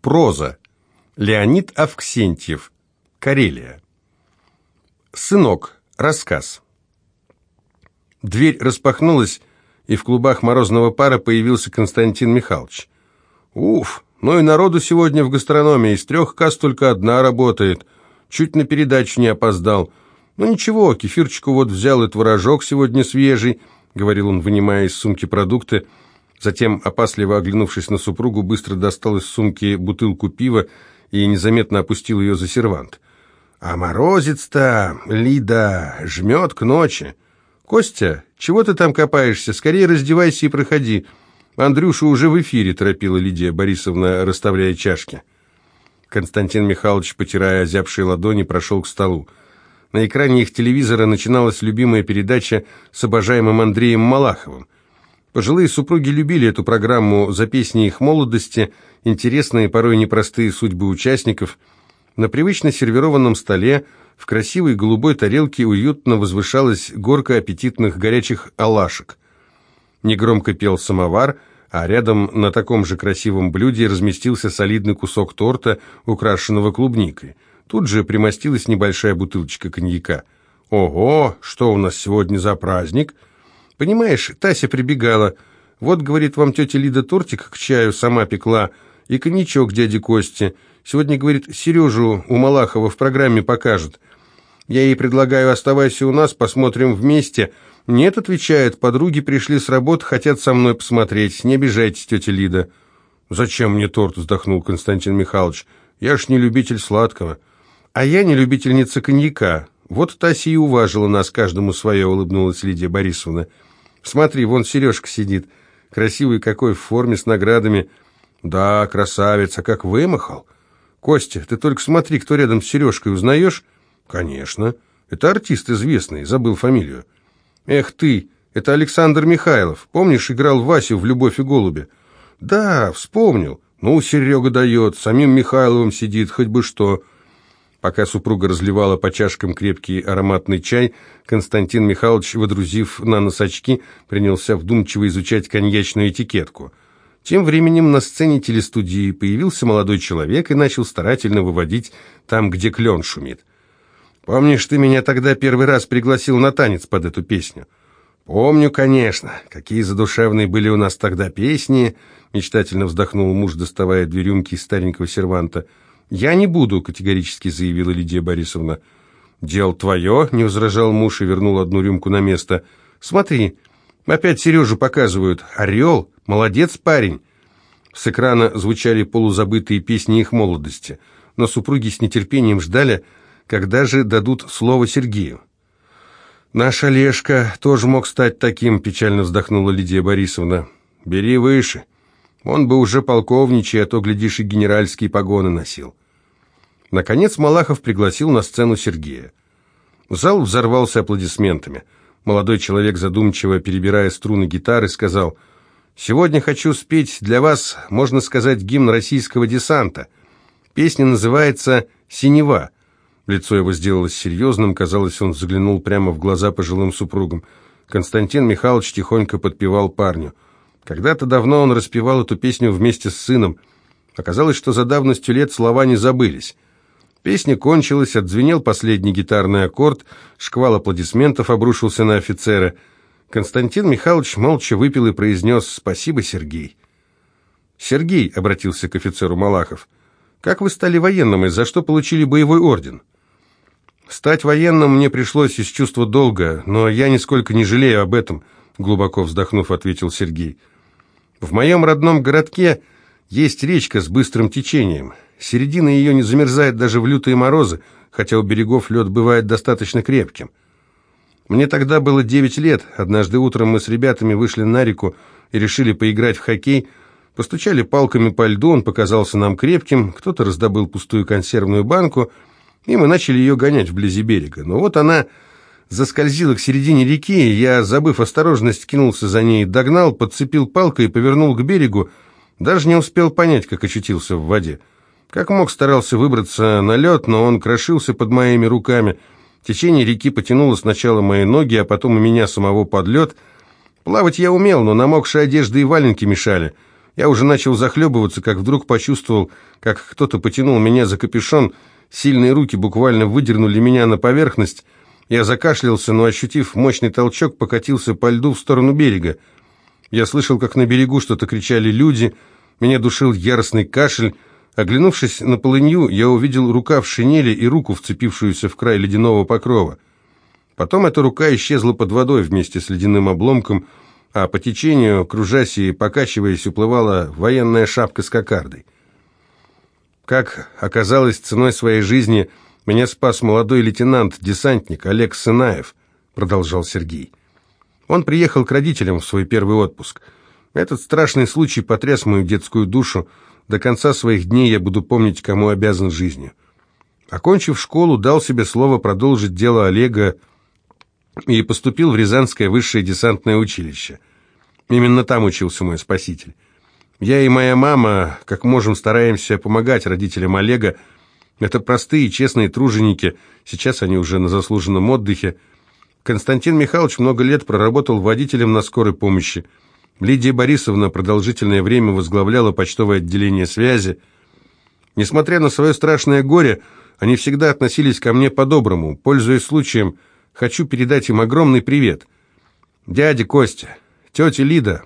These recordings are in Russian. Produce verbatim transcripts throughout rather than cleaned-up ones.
Проза. Леонид Авксентьев. Карелия. Сынок. Рассказ. Дверь распахнулась, и в клубах морозного пара появился Константин Михайлович. «Уф, ну и народу сегодня в гастрономии, из трех касс только одна работает. Чуть на передачу не опоздал. Ну ничего, кефирчику вот взял, и творожок сегодня свежий», — говорил он, вынимая из сумки продукты. Затем, опасливо оглянувшись на супругу, быстро достал из сумки бутылку пива и незаметно опустил ее за сервант. «А морозец-то, Лида, жмет к ночи. Костя, чего ты там копаешься? Скорее раздевайся и проходи. Андрюша уже в эфире», — торопила Лидия Борисовна, расставляя чашки. Константин Михайлович, потирая озябшие ладони, прошел к столу. На экране их телевизора начиналась любимая передача с обожаемым Андреем Малаховым. Пожилые супруги любили эту программу за песни их молодости, интересные, порой непростые судьбы участников. На привычно сервированном столе в красивой голубой тарелке уютно возвышалась горка аппетитных горячих оладушек. Негромко пел самовар, а рядом на таком же красивом блюде разместился солидный кусок торта, украшенного клубникой. Тут же примостилась небольшая бутылочка коньяка. «Ого, что у нас сегодня за праздник?» «Понимаешь, Тася прибегала. Вот, говорит, вам тетя Лида тортик к чаю сама пекла и коньячок дяде Косте. Сегодня, говорит, Сережу у Малахова в программе покажут. Я ей предлагаю, оставайся у нас, посмотрим вместе. Нет, отвечает, подруги пришли с работы, хотят со мной посмотреть. Не обижайтесь, тетя Лида». «Зачем мне торт?» — вздохнул Константин Михайлович. «Я ж не любитель сладкого». «А я не любительница коньяка. Вот Тася и уважила нас, каждому свое», — улыбнулась Лидия Борисовна. «Смотри, вон Сережка сидит. Красивый какой, в форме, с наградами». «Да, красавец, а как вымахал». «Костя, ты только смотри, кто рядом с Сережкой, узнаешь?» «Конечно. Это артист известный, забыл фамилию». «Эх ты, это Александр Михайлов. Помнишь, играл Васю в «Любовь и голуби»?» «Да, вспомнил. Ну, Серега дает, самим Михайловым сидит, хоть бы что». Пока супруга разливала по чашкам крепкий ароматный чай, Константин Михайлович, водрузив на нос очки, принялся вдумчиво изучать коньячную этикетку. Тем временем на сцене телестудии появился молодой человек и начал старательно выводить там, где клен шумит. «Помнишь, ты меня тогда первый раз пригласил на танец под эту песню?» «Помню, конечно. Какие задушевные были у нас тогда песни!» — мечтательно вздохнул муж, доставая две рюмки из старенького серванта. «Я не буду», — категорически заявила Лидия Борисовна. «Дело твое», — не возражал муж и вернул одну рюмку на место. «Смотри, опять Сережу показывают. Орел, молодец парень». С экрана звучали полузабытые песни их молодости, но супруги с нетерпением ждали, когда же дадут слово Сергею. «Наш Олежка тоже мог стать таким», — печально вздохнула Лидия Борисовна. «Бери выше. Он бы уже полковничий, а то, глядишь, и генеральские погоны носил». Наконец Малахов пригласил на сцену Сергея. Зал взорвался аплодисментами. Молодой человек, задумчиво перебирая струны гитары, сказал: «Сегодня хочу спеть для вас, можно сказать, гимн российского десанта. Песня называется «Синева». Лицо его сделалось серьезным, казалось, он заглянул прямо в глаза пожилым супругам. Константин Михайлович тихонько подпевал парню. Когда-то давно он распевал эту песню вместе с сыном. Оказалось, что за давностью лет слова не забылись. Песня кончилась, отзвенел последний гитарный аккорд, шквал аплодисментов обрушился на офицера. Константин Михайлович молча выпил и произнес: «Спасибо, Сергей». «Сергей», — обратился к офицеру Малахов, — «как вы стали военным и за что получили боевой орден?» «Стать военным мне пришлось из чувства долга, но я нисколько не жалею об этом», — глубоко вздохнув, ответил Сергей. «В моем родном городке есть речка с быстрым течением. Середина ее не замерзает даже в лютые морозы, хотя у берегов лед бывает достаточно крепким. Мне тогда было девять лет. Однажды утром мы с ребятами вышли на реку и решили поиграть в хоккей. Постучали палками по льду, он показался нам крепким, кто-то раздобыл пустую консервную банку, и мы начали ее гонять вблизи берега. Но вот она заскользила к середине реки, и я, забыв осторожность, кинулся за ней, догнал, подцепил палкой и повернул к берегу. Даже не успел понять, как очутился в воде. Как мог, старался выбраться на лед, но он крошился под моими руками. Течение реки потянуло сначала мои ноги, а потом и меня самого под лед. Плавать я умел, но намокшие одежды и валенки мешали. Я уже начал захлебываться, как вдруг почувствовал, как кто-то потянул меня за капюшон, сильные руки буквально выдернули меня на поверхность. Я закашлялся, но, ощутив мощный толчок, покатился по льду в сторону берега. Я слышал, как на берегу что-то кричали люди, меня душил яростный кашель. Оглянувшись на полынью, я увидел рука в шинели и руку, вцепившуюся в край ледяного покрова. Потом эта рука исчезла под водой вместе с ледяным обломком, а по течению, кружась и покачиваясь, уплывала военная шапка с кокардой. Как оказалось, ценой своей жизни меня спас молодой лейтенант-десантник Олег Сынаев, продолжал Сергей. Он приехал к родителям в свой первый отпуск. Этот страшный случай потряс мою детскую душу. До конца своих дней я буду помнить, кому обязан жизнью. Окончив школу, дал себе слово продолжить дело Олега и поступил в Рязанское высшее десантное училище. Именно там учился мой спаситель. Я и моя мама, как можем, стараемся помогать родителям Олега. Это простые и честные труженики, сейчас они уже на заслуженном отдыхе. Константин Михайлович много лет проработал водителем на скорой помощи. Лидия Борисовна продолжительное время возглавляла почтовое отделение связи. Несмотря на свое страшное горе, они всегда относились ко мне по-доброму. Пользуясь случаем, хочу передать им огромный привет. Дядя Костя, тетя Лида,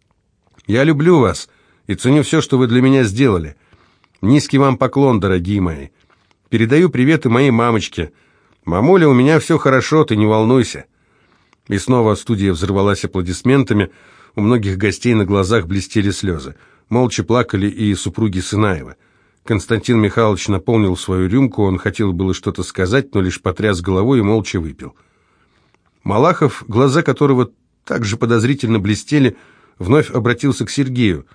я люблю вас и ценю все, что вы для меня сделали. Низкий вам поклон, дорогие мои. Передаю привет и моей мамочке. Мамуля, у меня все хорошо, ты не волнуйся. И снова студия взорвалась аплодисментами. У многих гостей на глазах блестели слезы. Молча плакали и супруги Сынаева. Константин Михайлович наполнил свою рюмку, он хотел было что-то сказать, но лишь потряс головой и молча выпил. Малахов, глаза которого также подозрительно блестели, вновь обратился к Сергею.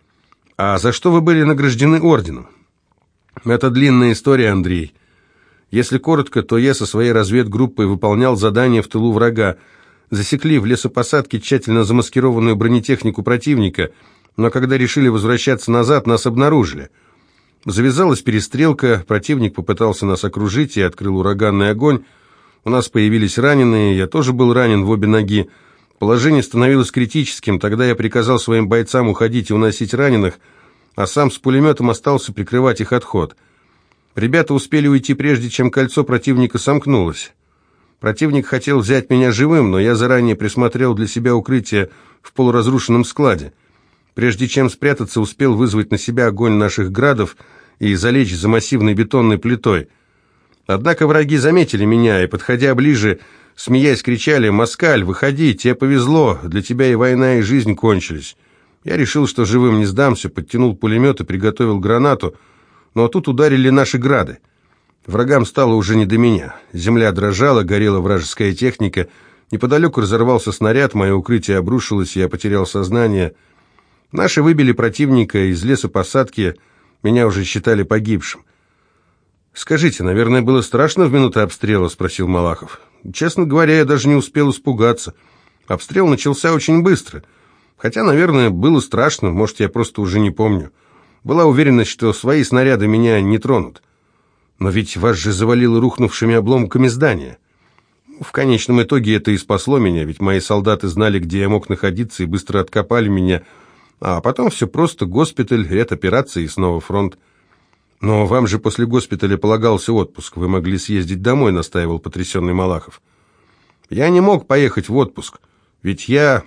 «А за что вы были награждены орденом?» «Это длинная история, Андрей. Если коротко, то я со своей разведгруппой выполнял задание в тылу врага. Засекли в лесопосадке тщательно замаскированную бронетехнику противника, но когда решили возвращаться назад, нас обнаружили. Завязалась перестрелка, противник попытался нас окружить и открыл ураганный огонь. У нас появились раненые, я тоже был ранен в обе ноги. Положение становилось критическим, тогда я приказал своим бойцам уходить и уносить раненых, а сам с пулеметом остался прикрывать их отход. Ребята успели уйти, прежде чем кольцо противника сомкнулось. Противник хотел взять меня живым, но я заранее присмотрел для себя укрытие в полуразрушенном складе. Прежде чем спрятаться, успел вызвать на себя огонь наших градов и залечь за массивной бетонной плитой. Однако враги заметили меня и, подходя ближе, смеясь, кричали: «Москаль, выходи, тебе повезло, для тебя и война, и жизнь кончились». Я решил, что живым не сдамся, подтянул пулемет и приготовил гранату, но тут ударили наши грады. Врагам стало уже не до меня. Земля дрожала, горела вражеская техника. Неподалеку разорвался снаряд, мое укрытие обрушилось, я потерял сознание. Наши выбили противника из лесопосадки, меня уже считали погибшим. «Скажите, наверное, было страшно в минуты обстрела?» – спросил Малахов. «Честно говоря, я даже не успел испугаться. Обстрел начался очень быстро. Хотя, наверное, было страшно, может, я просто уже не помню. Была уверенность, что свои снаряды меня не тронут. Но ведь вас же завалило рухнувшими обломками здания. В конечном итоге это и спасло меня, ведь мои солдаты знали, где я мог находиться, и быстро откопали меня. А потом все просто: госпиталь, ряд операций и снова фронт. «Но вам же после госпиталя полагался отпуск. Вы могли съездить домой», — настаивал потрясенный Малахов. «Я не мог поехать в отпуск, ведь я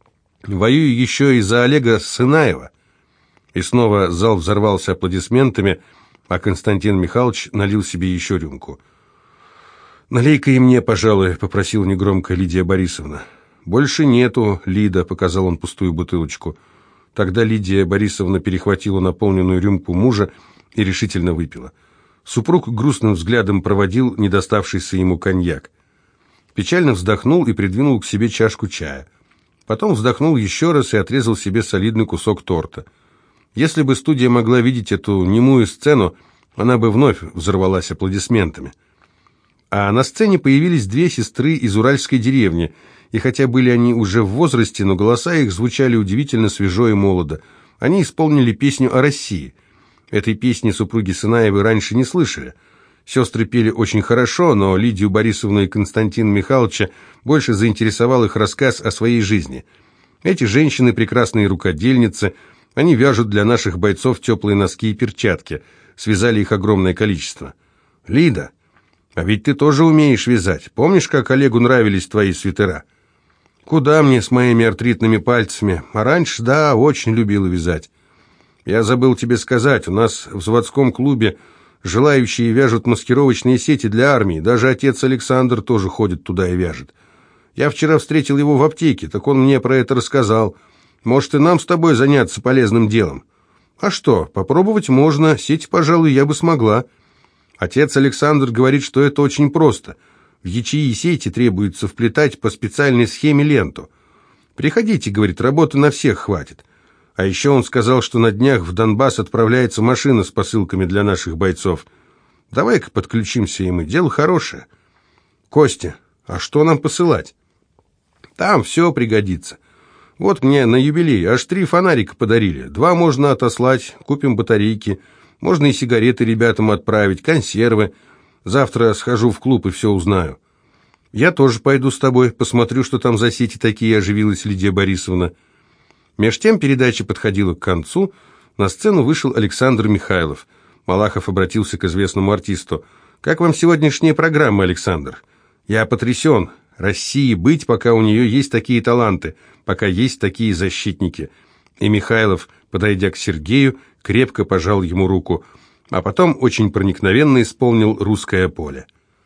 воюю еще и за Олега Сынаева». И снова зал взорвался аплодисментами, а Константин Михайлович налил себе еще рюмку. «Налей-ка и мне, пожалуй», — попросила негромко Лидия Борисовна. «Больше нету, Лида», — показал он пустую бутылочку. Тогда Лидия Борисовна перехватила наполненную рюмку мужа и решительно выпила. Супруг грустным взглядом проводил недоставшийся ему коньяк. Печально вздохнул и придвинул к себе чашку чая. Потом вздохнул еще раз и отрезал себе солидный кусок торта. Если бы студия могла видеть эту немую сцену, она бы вновь взорвалась аплодисментами. А на сцене появились две сестры из уральской деревни, и хотя были они уже в возрасте, но голоса их звучали удивительно свежо и молодо. Они исполнили песню о России. Этой песни супруги Сынаевы раньше не слышали. Сестры пели очень хорошо, но Лидию Борисовну и Константина Михайловича больше заинтересовал их рассказ о своей жизни. Эти женщины, прекрасные рукодельницы, Они вяжут для наших бойцов теплые носки и перчатки. Связали их огромное количество. Лида, а ведь ты тоже умеешь вязать. Помнишь, как Олегу нравились твои свитера? Куда мне с моими артритными пальцами? А раньше, да, очень любила вязать. Я забыл тебе сказать, у нас в заводском клубе желающие вяжут маскировочные сети для армии. Даже отец Александр тоже ходит туда и вяжет. Я вчера встретил его в аптеке, так он мне про это рассказал. Может, и нам с тобой заняться полезным делом? А что, попробовать можно, сети, пожалуй, я бы смогла. Отец Александр говорит, что это очень просто. В ячеи сети требуется вплетать по специальной схеме ленту. Приходите, говорит, работы на всех хватит. А еще он сказал, что на днях в Донбасс отправляется машина с посылками для наших бойцов. Давай-ка подключимся, и мы, дело хорошее. Костя, а что нам посылать? Там все пригодится. Вот мне на юбилей аж три фонарика подарили. Два можно отослать, купим батарейки. Можно и сигареты ребятам отправить, консервы. Завтра схожу в клуб и все узнаю. Я тоже пойду с тобой, посмотрю, что там за сети такие, оживилась Лидия Борисовна. Меж тем передача подходила к концу. На сцену вышел Александр Михайлов. Малахов обратился к известному артисту. «Как вам сегодняшняя программа, Александр?» «Я потрясен. России быть, пока у нее есть такие таланты, пока есть такие защитники». И Михайлов, подойдя к Сергею, крепко пожал ему руку, а потом очень проникновенно исполнил «Русское поле».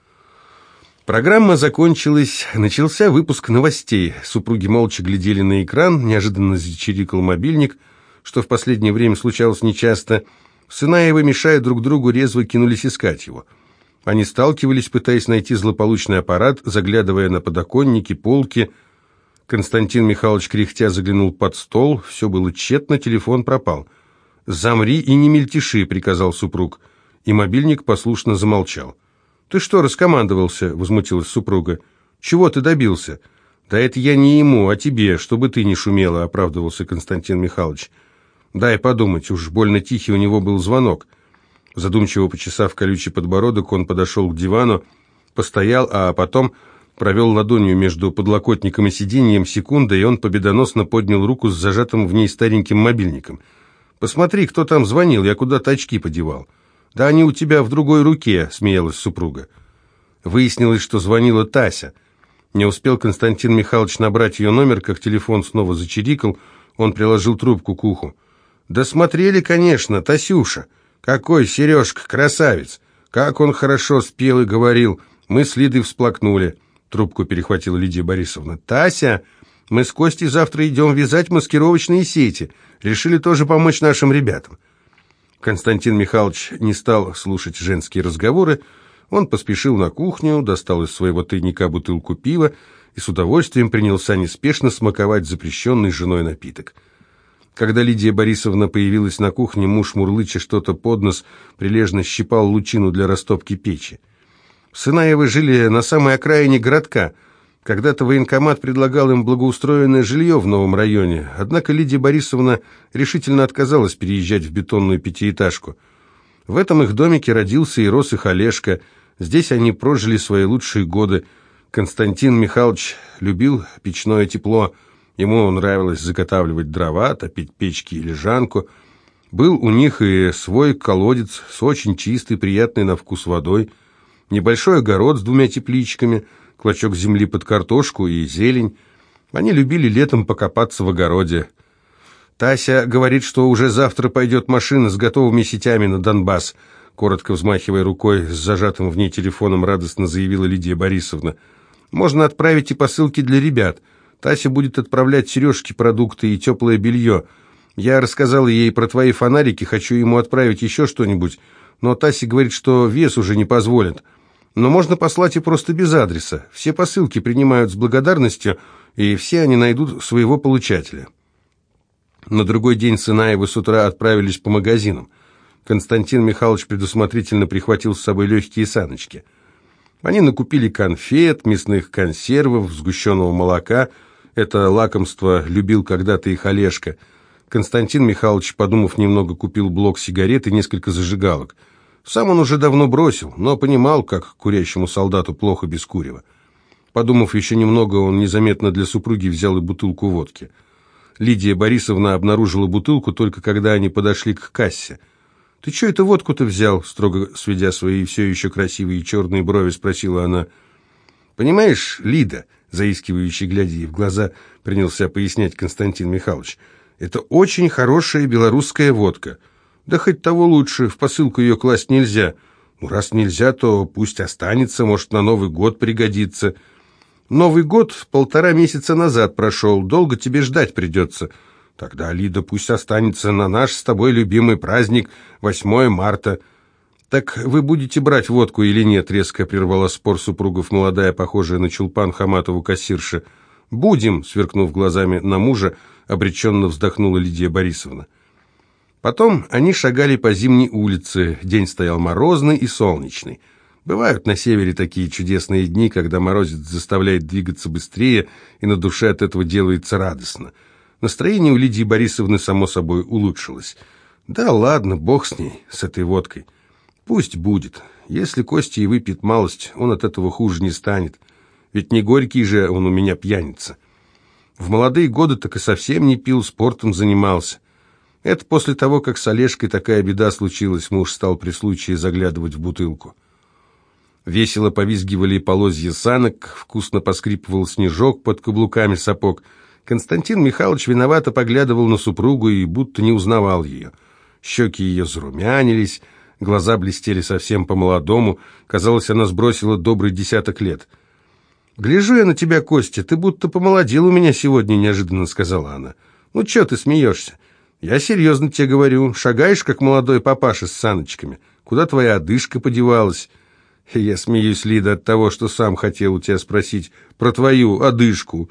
Программа закончилась, начался выпуск новостей. Супруги молча глядели на экран, неожиданно зачирикал мобильник, что в последнее время случалось нечасто. Сынаевы, мешая друг другу, резво кинулись искать его. Они сталкивались, пытаясь найти злополучный аппарат, заглядывая на подоконники, полки. Константин Михайлович кряхтя заглянул под стол, все было тщетно, телефон пропал. «Замри и не мельтеши», — приказал супруг, и мобильник послушно замолчал. «Ты что раскомандовался?» — возмутилась супруга. «Чего ты добился?» «Да это я не ему, а тебе, чтобы ты не шумела», — оправдывался Константин Михайлович. «Дай подумать, уж больно тихий у него был звонок». Задумчиво почесав колючий подбородок, он подошел к дивану, постоял, а потом провел ладонью между подлокотником и сиденьем секунды, и он победоносно поднял руку с зажатым в ней стареньким мобильником. «Посмотри, кто там звонил, я куда-то очки подевал». «Да они у тебя в другой руке», — смеялась супруга. Выяснилось, что звонила Тася. Не успел Константин Михайлович набрать ее номер, как телефон снова зачирикал, он приложил трубку к уху. «Да смотрели, конечно, Тасюша. Какой Сережка, красавец! Как он хорошо спел и говорил. Мы с Лидой всплакнули». Трубку перехватила Лидия Борисовна. «Тася, мы с Костей завтра идем вязать маскировочные сети. Решили тоже помочь нашим ребятам». Константин Михайлович не стал слушать женские разговоры. Он поспешил на кухню, достал из своего тайника бутылку пива и с удовольствием принялся неспешно смаковать запрещенный женой напиток. Когда Лидия Борисовна появилась на кухне, муж, мурлыча что-то под нос, прилежно щипал лучину для растопки печи. Сынаевы жили на самой окраине городка. Когда-то военкомат предлагал им благоустроенное жилье в новом районе, однако Лидия Борисовна решительно отказалась переезжать в бетонную пятиэтажку. В этом их домике родился и рос их Олежка. Здесь они прожили свои лучшие годы. Константин Михайлович любил печное тепло. Ему нравилось заготавливать дрова, топить печки и лежанку. Был у них и свой колодец с очень чистой, приятной на вкус водой, небольшой огород с двумя тепличками, клочок земли под картошку и зелень. Они любили летом покопаться в огороде. Тася говорит, что уже завтра пойдет машина с готовыми сетями на Донбасс. Коротко взмахивая рукой с зажатым в ней телефоном, радостно заявила Лидия Борисовна. Можно отправить и посылки для ребят. Тася будет отправлять Сережке продукты и теплое белье. Я рассказала ей про твои фонарики, хочу ему отправить еще что-нибудь, но Тася говорит, что вес уже не позволит. Но можно послать и просто без адреса. Все посылки принимают с благодарностью, и все они найдут своего получателя. На другой день Сынаевы с утра отправились по магазинам. Константин Михайлович предусмотрительно прихватил с собой легкие саночки. Они накупили конфет, мясных консервов, сгущенного молока. Это лакомство любил когда-то их Олежка. Константин Михайлович, подумав немного, купил блок сигарет и несколько зажигалок. Сам он уже давно бросил, но понимал, как курящему солдату плохо без курева. Подумав еще немного, он незаметно для супруги взял и бутылку водки. Лидия Борисовна обнаружила бутылку только когда они подошли к кассе. «Ты что это водку-то взял?» — строго сведя свои все еще красивые черные брови, спросила она. «Понимаешь, Лида», — заискивающий, глядя ей в глаза, принялся пояснять Константин Михайлович, «это очень хорошая белорусская водка. Да хоть того лучше, в посылку ее класть нельзя. Ну, раз нельзя, то пусть останется, может, на Новый год пригодится». «Новый год полтора месяца назад прошел, долго тебе ждать придется». «Тогда, Лида, пусть останется на наш с тобой любимый праздник, восьмое марта». «Так вы будете брать водку или нет?» — резко прервала спор супругов молодая, похожая на чулпан Хаматову кассирша. «Будем», — сверкнув глазами на мужа, обреченно вздохнула Лидия Борисовна. Потом они шагали по зимней улице, день стоял морозный и солнечный. Бывают на севере такие чудесные дни, когда морозец заставляет двигаться быстрее, и на душе от этого делается радостно. Настроение у Лидии Борисовны, само собой, улучшилось. Да ладно, бог с ней, с этой водкой. Пусть будет. Если Костя и выпьет малость, он от этого хуже не станет. Ведь не горький же он у меня пьяница. В молодые годы так и совсем не пил, спортом занимался. Это после того, как с Олежкой такая беда случилась, муж стал при случае заглядывать в бутылку. Весело повизгивали полозья санок, вкусно поскрипывал снежок под каблуками сапог. Константин Михайлович виновато поглядывал на супругу и будто не узнавал ее. Щеки ее зарумянились, глаза блестели совсем по-молодому. Казалось, она сбросила добрый десяток лет. «Гляжу я на тебя, Костя, ты будто помолодел у меня сегодня», — неожиданно сказала она. «Ну, че ты смеешься? Я серьезно тебе говорю. Шагаешь, как молодой папаша с саночками. Куда твоя одышка подевалась?» «Я смеюсь, Лида, от того, что сам хотел у тебя спросить про твою одышку».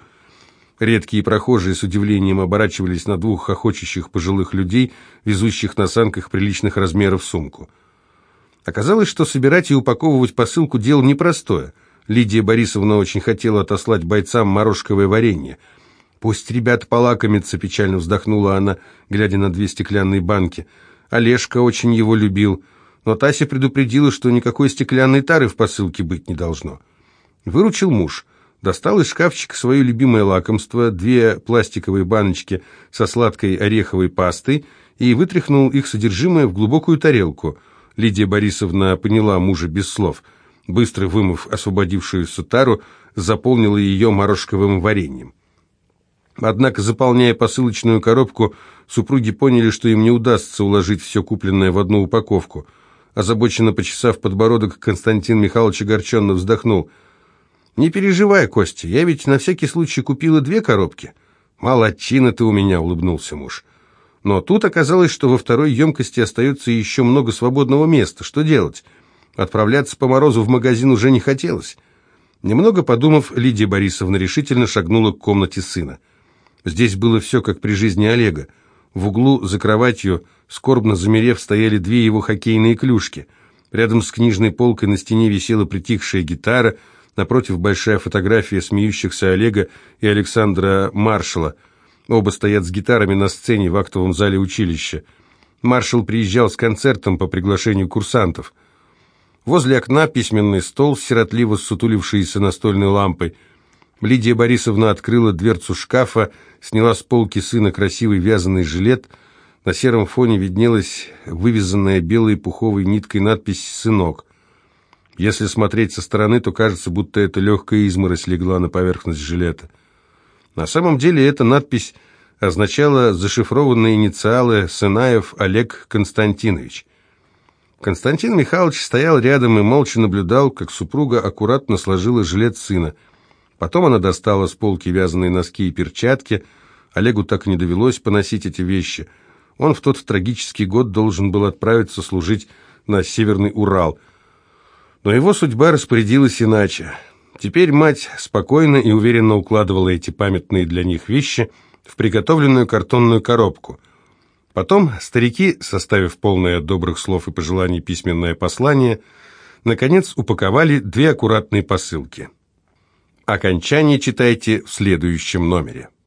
Редкие прохожие с удивлением оборачивались на двух хохочущих пожилых людей, везущих на санках приличных размеров сумку. Оказалось, что собирать и упаковывать посылку дело непростое. Лидия Борисовна очень хотела отослать бойцам морожковое варенье. «Пусть ребята полакомятся», — печально вздохнула она, глядя на две стеклянные банки. «Олежка очень его любил». Но Тася предупредила, что никакой стеклянной тары в посылке быть не должно. Выручил муж. Достал из шкафчика свое любимое лакомство, две пластиковые баночки со сладкой ореховой пастой, и вытряхнул их содержимое в глубокую тарелку. Лидия Борисовна поняла мужа без слов. Быстро вымыв освободившуюся тару, заполнила ее морожковым вареньем. Однако, заполняя посылочную коробку, супруги поняли, что им не удастся уложить все купленное в одну упаковку. Озабоченно почесав подбородок, Константин Михайлович огорченно вздохнул. «Не переживай, Костя, я ведь на всякий случай купила две коробки». «Молодчина ты у меня», — улыбнулся муж. Но тут оказалось, что во второй емкости остается еще много свободного места. Что делать? Отправляться по морозу в магазин уже не хотелось. Немного подумав, Лидия Борисовна решительно шагнула к комнате сына. Здесь было все, как при жизни Олега. В углу за кроватью, скорбно замерев, стояли две его хоккейные клюшки. Рядом с книжной полкой на стене висела притихшая гитара, напротив большая фотография смеющихся Олега и Александра Маршала. Оба стоят с гитарами на сцене в актовом зале училища. Маршал приезжал с концертом по приглашению курсантов. Возле окна письменный стол, сиротливо ссутулившийся настольной лампой. Лидия Борисовна открыла дверцу шкафа, сняла с полки сына красивый вязаный жилет. На сером фоне виднелась вывязанная белой пуховой ниткой надпись «Сынок». Если смотреть со стороны, то кажется, будто эта легкая изморозь легла на поверхность жилета. На самом деле эта надпись означала зашифрованные инициалы «Сынаев Олег Константинович». Константин Михайлович стоял рядом и молча наблюдал, как супруга аккуратно сложила жилет сына. Потом она достала с полки вязаные носки и перчатки. Олегу так и не довелось поносить эти вещи. Он в тот трагический год должен был отправиться служить на Северный Урал. Но его судьба распорядилась иначе. Теперь мать спокойно и уверенно укладывала эти памятные для них вещи в приготовленную картонную коробку. Потом старики, составив полное добрых слов и пожеланий письменное послание, наконец упаковали две аккуратные посылки. Окончание читайте в следующем номере.